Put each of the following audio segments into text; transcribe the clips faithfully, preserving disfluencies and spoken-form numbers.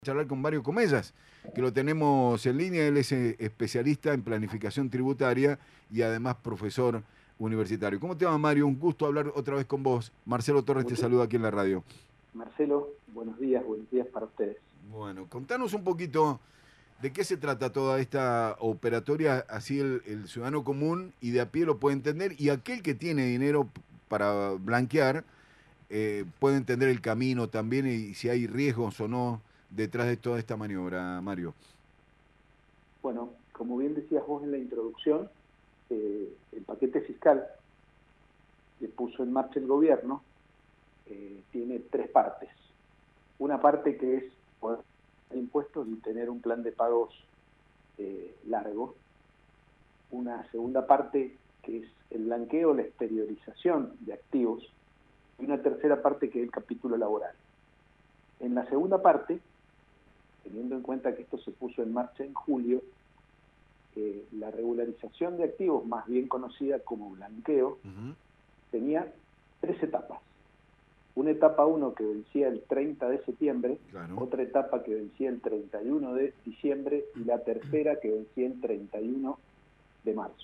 Charlar con Mario Comellas, que lo tenemos en línea. Él es eh, especialista en planificación tributaria y además profesor universitario. ¿Cómo te va, Mario? Un gusto hablar otra vez con vos. Marcelo Torres te Muchas, saluda aquí en la radio. Marcelo, buenos días, buenos días para ustedes. Bueno, contanos un poquito de qué se trata toda esta operatoria, así el, el ciudadano común y de a pie lo puede entender, y aquel que tiene dinero p- para blanquear eh, puede entender el camino también y si hay riesgos o no detrás de toda esta maniobra, Mario. Bueno, como bien decías vos en la introducción, eh, el paquete fiscal que puso en marcha el gobierno eh, tiene tres partes. Una parte que es poder pagar impuestos y tener un plan de pagos eh, largo. Una segunda parte que es el blanqueo, la exteriorización de activos. Y una tercera parte que es el capítulo laboral. En la segunda parte, teniendo en cuenta que esto se puso en marcha en julio, eh, la regularización de activos, más bien conocida como blanqueo, Ujú. tenía tres etapas. Una etapa uno que vencía el treinta de septiembre, Claro. otra etapa que vencía el treinta y uno de diciembre y la tercera que vencía el treinta y uno de marzo.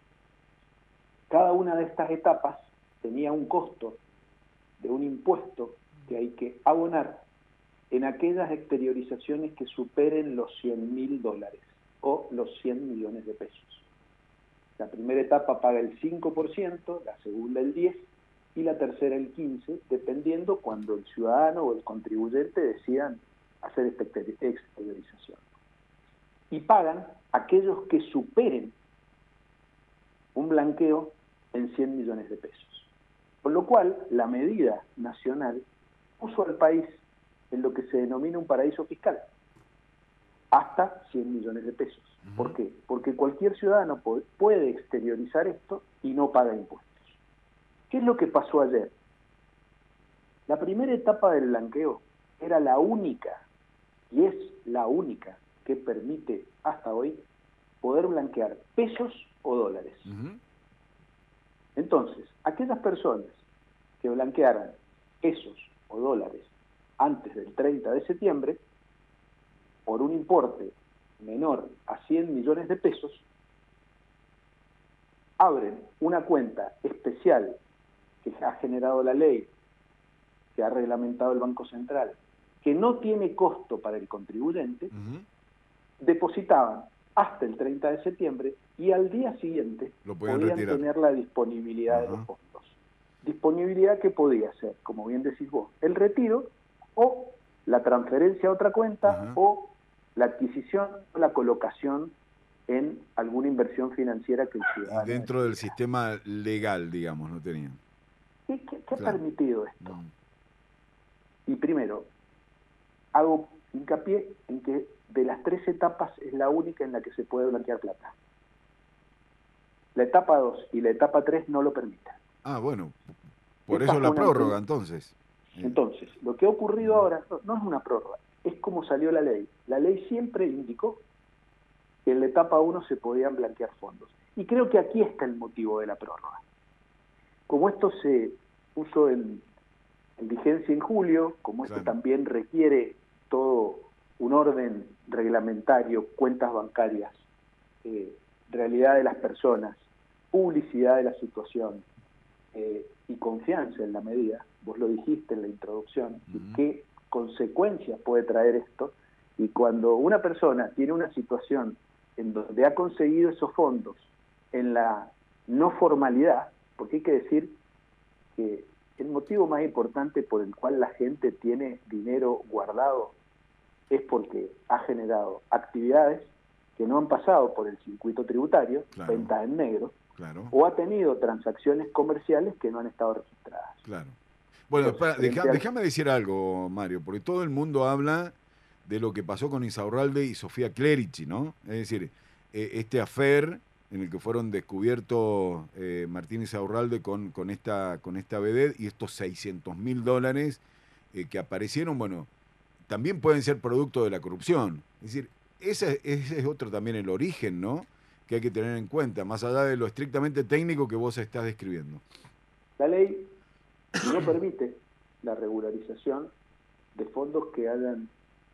Cada una de estas etapas tenía un costo de un impuesto que hay que abonar en aquellas exteriorizaciones que superen los cien mil dólares o los cien millones de pesos. La primera etapa paga el cinco por ciento, la segunda el diez por ciento y la tercera el quince por ciento, dependiendo cuando el ciudadano o el contribuyente decidan hacer esta exteriorización. Y pagan aquellos que superen un blanqueo en cien millones de pesos. Con lo cual, la medida nacional puso al país en lo que se denomina un paraíso fiscal, hasta cien millones de pesos. Uh-huh. ¿Por qué? Porque cualquier ciudadano puede exteriorizar esto y no paga impuestos. ¿Qué es lo que pasó ayer? La primera etapa del blanqueo era la única, y es la única, que permite hasta hoy poder blanquear pesos o dólares. Uh-huh. Entonces, aquellas personas que blanquearan pesos o dólares antes del treinta de septiembre, por un importe menor a cien millones de pesos, abren una cuenta especial que ha generado la ley, que ha reglamentado el Banco Central, que no tiene costo para el contribuyente, uh-huh. depositaban hasta el treinta de septiembre y al día siguiente Lo podían podían retirar. tener la disponibilidad uh-huh. de los fondos. Disponibilidad que podía ser, como bien decís vos, el retiro o la transferencia a otra cuenta uh-huh. o la adquisición o la colocación en alguna inversión financiera que el ciudadano... Y dentro del sistema legal, digamos, no tenían. ¿Qué, qué, qué claro. ha permitido esto? Mm. Y primero, hago hincapié en que de las tres etapas es la única en la que se puede blanquear plata. La etapa dos y la etapa tres no lo permiten. Ah, bueno, por Esta eso la una... prórroga, entonces. Entonces, lo que ha ocurrido mm. ahora no, no es una prórroga, es como salió la ley. La ley siempre indicó que en la etapa uno se podían blanquear fondos. Y creo que aquí está el motivo de la prórroga. Como esto se puso en, en vigencia en julio, como esto claro. también requiere todo un orden reglamentario, cuentas bancarias, eh, realidad de las personas, publicidad de la situación eh, y confianza en la medida, vos lo dijiste en la introducción, uh-huh. y qué consecuencias puede traer esto, y cuando una persona tiene una situación en donde ha conseguido esos fondos en la no formalidad, porque hay que decir que el motivo más importante por el cual la gente tiene dinero guardado es porque ha generado actividades que no han pasado por el circuito tributario, claro. ventas en negro, claro. o ha tenido transacciones comerciales que no han estado registradas. Claro. Bueno, Entonces, para, deja, al... déjame decir algo, Mario, porque todo el mundo habla de lo que pasó con Insaurralde y Sofía Clerici, ¿no? Es decir, eh, este affair en el que fueron descubiertos eh, Martín Insaurralde con, con esta, con esta vedette y estos seiscientos mil dólares eh, que aparecieron, bueno, también pueden ser producto de la corrupción. Es decir, ese, ese es otro también el origen, ¿no? Que hay que tener en cuenta, más allá de lo estrictamente técnico que vos estás describiendo. La ley no permite la regularización de fondos que hayan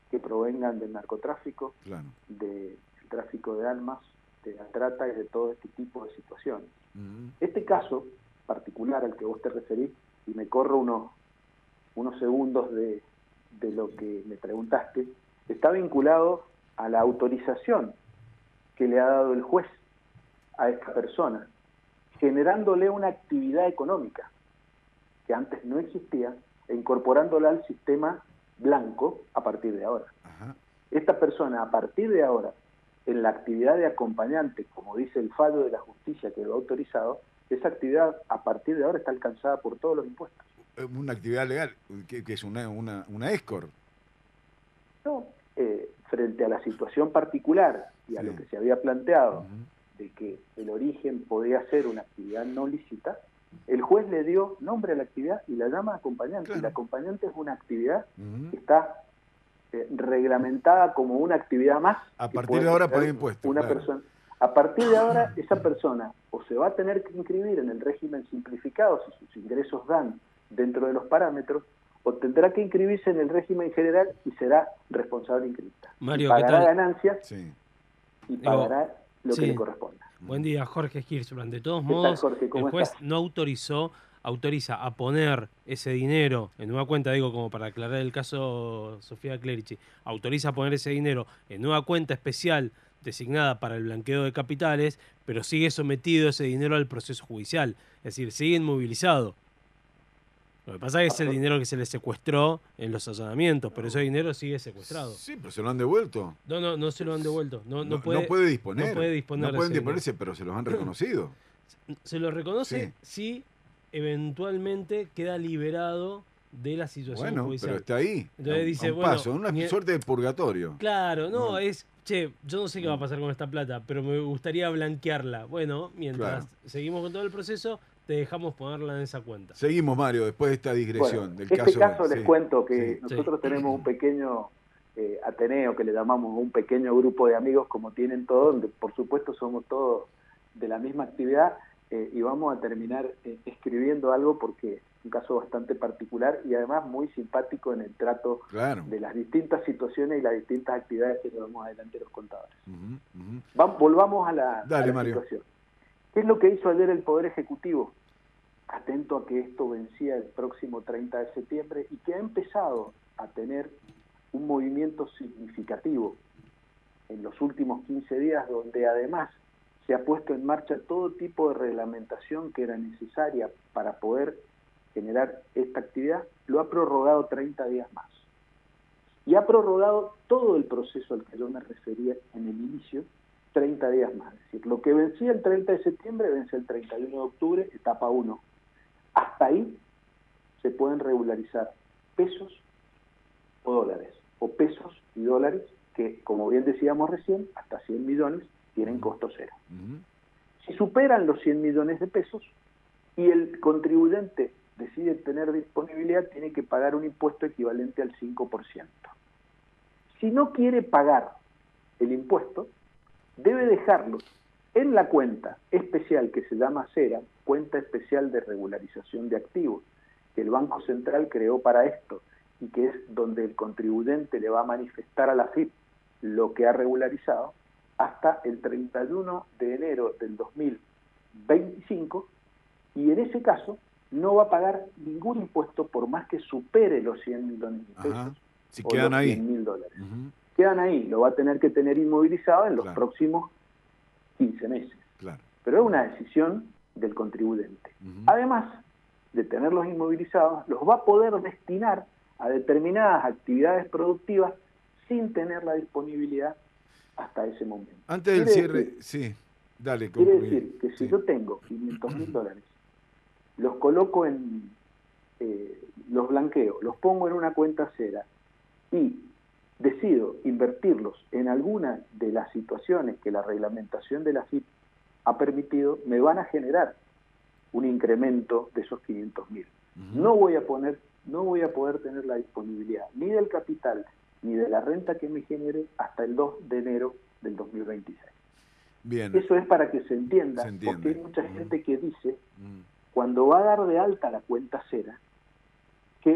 que provengan del narcotráfico, claro. del tráfico de armas, de la trata y de todo este tipo de situaciones. Uh-huh. Este caso particular al que vos te referís, y me corro unos, unos segundos de, de lo que me preguntaste, está vinculado a la autorización que le ha dado el juez a esta persona, generándole una actividad económica que antes no existía e incorporándola al sistema blanco a partir de ahora. Ajá. Esta persona, a partir de ahora, en la actividad de acompañante, como dice el fallo de la justicia que lo ha autorizado, esa actividad a partir de ahora está alcanzada por todos los impuestos. Una actividad legal, que, que es una, una, una escort. No, eh, frente a la situación particular y a sí. lo que se había planteado, uh-huh. de que el origen podía ser una actividad no lícita, el juez le dio nombre a la actividad y la llama acompañante. Claro. Y la acompañante es una actividad uh-huh. que está eh, reglamentada como una actividad más. A partir de ahora paga impuestos. Una claro. persona. A partir de ahora, esa persona o se va a tener que inscribir en el régimen simplificado si sus ingresos dan dentro de los parámetros, o tendrá que inscribirse en el régimen general y será responsable inscripta. Mario, y pagará ¿qué tal? ganancias sí. y pagará Digo, lo sí. que le corresponda. Buen día, Jorge Hirschman. De todos ¿Qué modos, tal, Jorge? ¿Cómo el juez estás? no autorizó, autoriza a poner ese dinero en nueva cuenta, digo, como para aclarar el caso Sofía Clerici, autoriza a poner ese dinero en nueva cuenta especial designada para el blanqueo de capitales, pero sigue sometido ese dinero al proceso judicial, es decir, sigue inmovilizado. Lo que pasa es que es el dinero que se le secuestró en los allanamientos, pero ese dinero sigue secuestrado. Sí, pero se lo han devuelto. No, no, no se lo han devuelto. No, no, No, puede, no puede disponer. No puede disponer No pueden de ese disponerse, pero se los han reconocido. Se lo reconoce sí. si eventualmente queda liberado de la situación bueno, judicial. Pero está ahí. Entonces a, dice, a un bueno, paso, una ni... suerte de purgatorio. Claro, no, no, es, che, yo no sé qué va a pasar con esta plata, pero me gustaría blanquearla. Bueno, mientras claro. seguimos con todo el proceso, te dejamos ponerla en esa cuenta. Seguimos, Mario, después de esta digresión Bueno, del este caso. caso les sí. cuento que sí. nosotros sí. tenemos un pequeño eh, ateneo que le llamamos un pequeño grupo de amigos, como tienen todos, donde por supuesto somos todos de la misma actividad, eh, y vamos a terminar eh, escribiendo algo porque es un caso bastante particular y además muy simpático en el trato claro. de las distintas situaciones y las distintas actividades que llevamos adelante los contadores. Uh-huh, uh-huh. Va, volvamos a la, Dale, a la Mario. situación. ¿Qué es lo que hizo ayer el Poder Ejecutivo? Atento a que esto vencía el próximo treinta de septiembre y que ha empezado a tener un movimiento significativo en los últimos quince días, donde además se ha puesto en marcha todo tipo de reglamentación que era necesaria para poder generar esta actividad, lo ha prorrogado treinta días más. Y ha prorrogado todo el proceso al que yo me refería en el inicio, treinta días más. Es decir, lo que vencía el treinta de septiembre vence el treinta y uno de octubre, etapa uno. Hasta ahí se pueden regularizar pesos o dólares, o pesos y dólares que, como bien decíamos recién, hasta cien millones tienen costo cero. Uh-huh. Si superan los cien millones de pesos y el contribuyente decide tener disponibilidad, tiene que pagar un impuesto equivalente al cinco por ciento. Si no quiere pagar el impuesto, debe dejarlo en la cuenta especial que se llama CERA, cuenta especial de regularización de activos, que el Banco Central creó para esto y que es donde el contribuyente le va a manifestar a la F I P lo que ha regularizado, hasta el treinta y uno de enero del dos mil veinticinco, y en ese caso no va a pagar ningún impuesto por más que supere los cien millones de pesos. Ajá. Si o quedan los ahí. cien mil dólares. Uh-huh. Quedan ahí, lo va a tener que tener inmovilizado en los claro. próximos quince meses. Claro. Pero es una decisión del contribuyente. Uh-huh. Además de tenerlos inmovilizados, los va a poder destinar a determinadas actividades productivas sin tener la disponibilidad hasta ese momento. Antes del quiere cierre, decir, sí, dale. Quiere concluye. decir que si sí. yo tengo quinientos mil dólares, los coloco en, eh, los blanqueo, los pongo en una cuenta cera y decido invertirlos en alguna de las situaciones que la reglamentación de la F I P ha permitido, me van a generar un incremento de esos quinientos mil. Uh-huh. No voy a poner, no voy a poder tener la disponibilidad ni del capital ni de la renta que me genere hasta el dos de enero del dos mil veintiséis. Bien. Eso es para que se entienda, se porque hay mucha uh-huh. gente que dice, uh-huh. cuando va a dar de alta la cuenta cera, que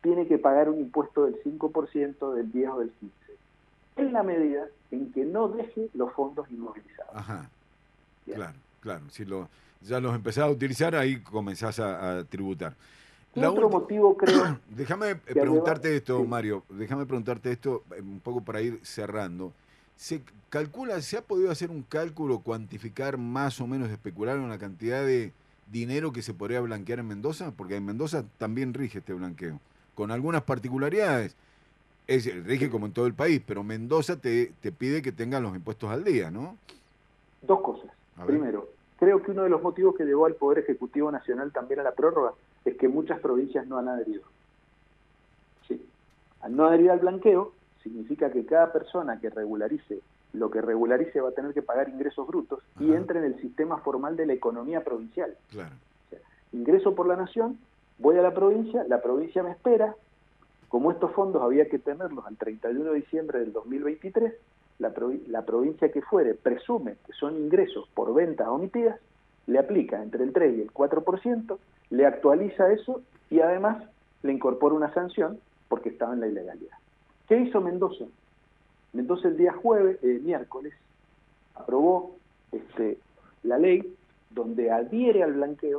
tiene que pagar un impuesto del cinco por ciento, del diez o del quince por ciento, en la medida en que no deje los fondos inmovilizados. Ajá, Bien. claro, claro. Si lo, ya los empezás a utilizar, ahí comenzás a, a tributar. ¿Qué La otro ulti- motivo creo? Déjame eh, que preguntarte lleva- esto, sí. Mario, déjame preguntarte esto eh, un poco para ir cerrando. ¿Se calcula, se ha podido hacer un cálculo, cuantificar más o menos, especular en la cantidad de dinero que se podría blanquear en Mendoza? Porque en Mendoza también rige este blanqueo, con algunas particularidades. Es, rige como en todo el país, pero Mendoza te, te pide que tengan los impuestos al día, ¿no? Dos cosas. A ver. Primero, creo que uno de los motivos que llevó al Poder Ejecutivo Nacional también a la prórroga es que muchas provincias no han adherido. Sí. Al no adherir al blanqueo, significa que cada persona que regularice lo que regularice va a tener que pagar ingresos brutos y Ajá. entra en el sistema formal de la economía provincial. Claro. O sea, ingreso por la nación, voy a la provincia, la provincia me espera. Como estos fondos había que tenerlos al treinta y uno de diciembre del dos mil veintitrés, la, provi- la provincia que fuere presume que son ingresos por ventas omitidas, le aplica entre el tres y el cuatro por ciento, le actualiza eso y además le incorpora una sanción porque estaba en la ilegalidad. ¿Qué hizo Mendoza? Mendoza el día jueves, eh, miércoles, aprobó este, la ley donde adhiere al blanqueo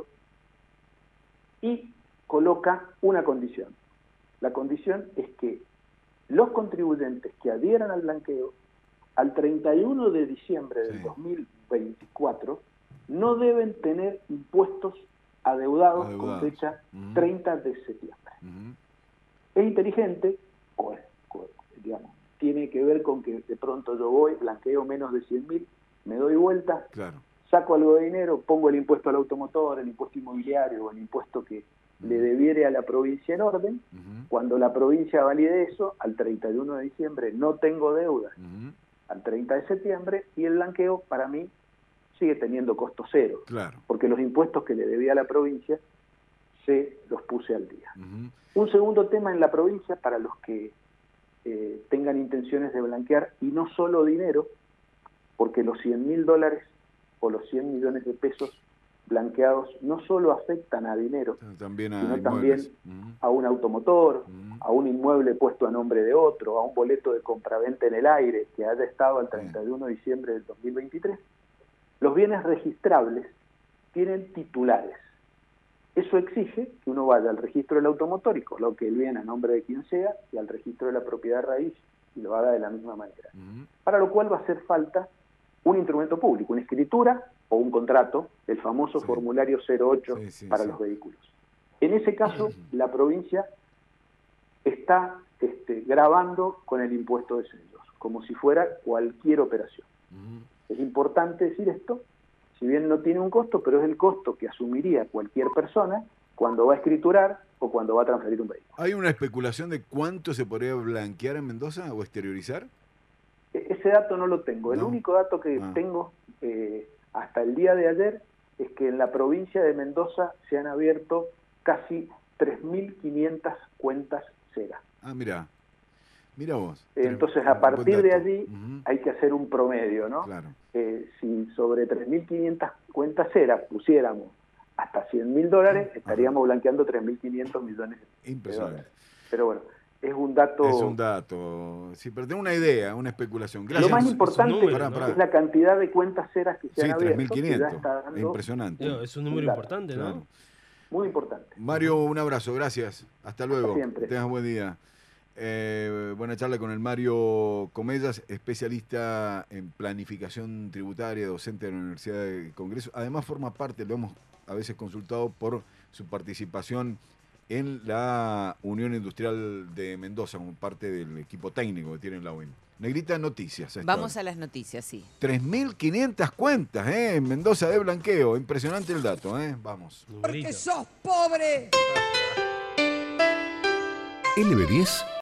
y coloca una condición. La condición es que los contribuyentes que adhieran al blanqueo al treinta y uno de diciembre del Sí. dos mil veinticuatro no deben tener impuestos adeudados, Adeudados. con fecha Ujú. treinta de septiembre. Ujú. Es inteligente, o es, o, digamos, tiene que ver con que de pronto yo voy, blanqueo menos de cien mil, me doy vuelta, Claro. saco algo de dinero, pongo el impuesto al automotor, el impuesto inmobiliario o el impuesto que le debiere a la provincia en orden. Ujú. Cuando la provincia valide eso, al treinta y uno de diciembre no tengo deuda, Ujú. al treinta de septiembre, y el blanqueo para mí sigue teniendo costo cero, Claro. porque los impuestos que le debía a la provincia se los puse al día. Ujú. Un segundo tema en la provincia para los que eh, tengan intenciones de blanquear, y no solo dinero, porque los cien mil dólares o los cien millones de pesos blanqueados no solo afectan a dinero, También a sino inmuebles. también Ujú. a un automotor, Ujú. a un inmueble puesto a nombre de otro, a un boleto de compraventa en el aire que haya estado al treinta y uno de diciembre del dos mil veintitrés. Los bienes registrables tienen titulares. Eso exige que uno vaya al registro del automotor y coloque el bien a nombre de quien sea y al registro de la propiedad raíz y lo haga de la misma manera. Ujú. Para lo cual va a hacer falta un instrumento público, una escritura o un contrato, el famoso Sí. formulario cero ocho Sí, sí, para sí. los vehículos. En ese caso, la provincia está este, grabando con el impuesto de sellos, como si fuera cualquier operación. Ujú. Es importante decir esto, si bien no tiene un costo, pero es el costo que asumiría cualquier persona cuando va a escriturar o cuando va a transferir un vehículo. ¿Hay una especulación de cuánto se podría blanquear en Mendoza o exteriorizar? E- Ese dato no lo tengo. El No. único dato que Ah. tengo eh, hasta el día de ayer es que en la provincia de Mendoza se han abierto casi tres mil quinientas cuentas cera. Ah, mira. Mira vos. Entonces, Tres- a buen partir de dato. allí Ujú. hay que hacer un promedio, ¿no? Claro. Eh, si sobre tres mil quinientas cuentas cera pusiéramos hasta cien mil dólares, estaríamos blanqueando tres mil quinientos millones de Impresionante. dólares. Pero bueno, es un dato... Es un dato. Sí, pero tengo una idea, una especulación. Lo Gracias. más es un importante número, Pará, ¿no? pará. es la cantidad de cuentas ceras que se Sí, han abierto, tres mil que ya quinientos. está Es dando impresionante. Digo, es un número dato. importante, ¿no? Claro. Muy importante. Mario, un abrazo, gracias. Hasta luego. siempre. Que tengas buen día. Eh, buena charla con el Mario Comellas, especialista en planificación tributaria, docente de la Universidad del Congreso. Además forma parte, lo hemos a veces consultado por su participación en la Unión Industrial de Mendoza, como parte del equipo técnico que tiene la U I M. Negrita, noticias. a esta Vamos hora. a las noticias, sí. tres mil quinientas cuentas ¿eh? En Mendoza de blanqueo. Impresionante el dato. ¿eh? Vamos. Numerito. sos pobre. L B diez